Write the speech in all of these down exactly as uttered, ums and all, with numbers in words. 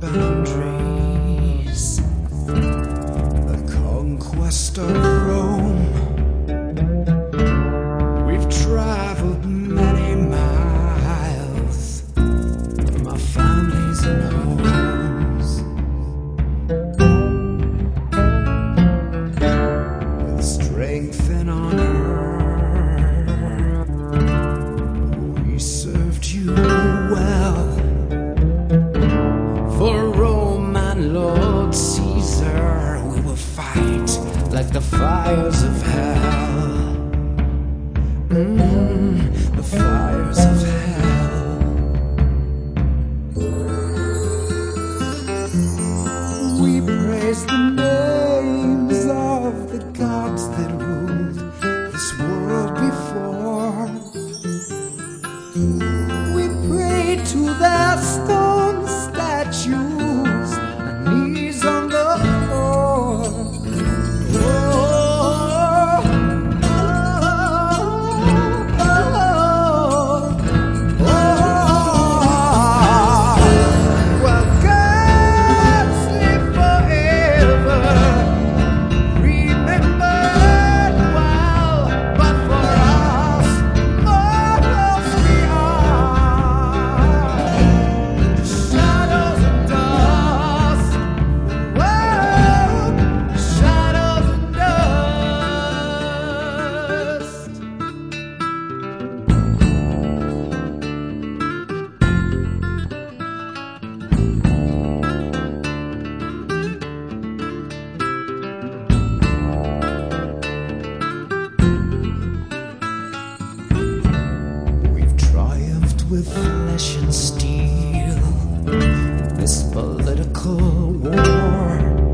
boundaries, the conquest of Rome. We've traveled many miles from our families and homes, with strength and honor. We served you well. For Rome and Lord Caesar, we will fight like the fires of hell. Mm, the fires of hell. We praise the names of the gods that ruled this world before. We pray to their stone statues, our knees on the floor. Oh, oh, oh, oh, oh. Well, gods live forever, remembered well, but for us, mortals we are shadows and dust. Whoa, shadows and dust. We've triumphed with flesh and steel in this political war,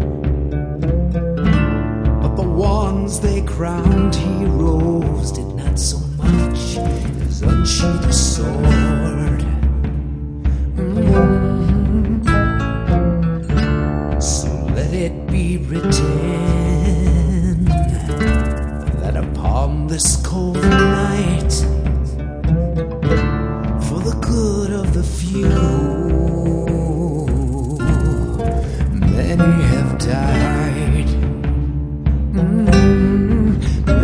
but the ones they crowned heroes did not so much as unsheath a sword. Mm. So let it be written that upon this cold night, for the good of the few, many have died. Mm,